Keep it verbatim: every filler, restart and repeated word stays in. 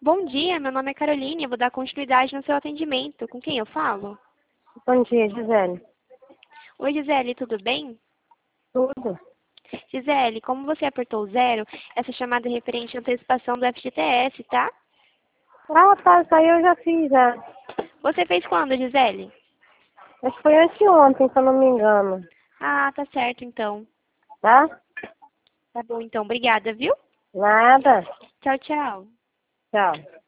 Bom dia, meu nome é Caroline, eu vou dar continuidade no seu atendimento. Com quem eu falo? Bom dia, Gisele. Oi, Gisele, tudo bem? Tudo? Gisele, como você apertou o zero, essa chamada é referente à antecipação do F G T S, tá? Ah, tá, isso aí eu já fiz já. Você fez quando, Gisele? Acho que foi anteontem, se eu não me engano. Ah, tá certo então. Tá? Tá bom então, obrigada, viu? Nada. Tchau, tchau. Tchau.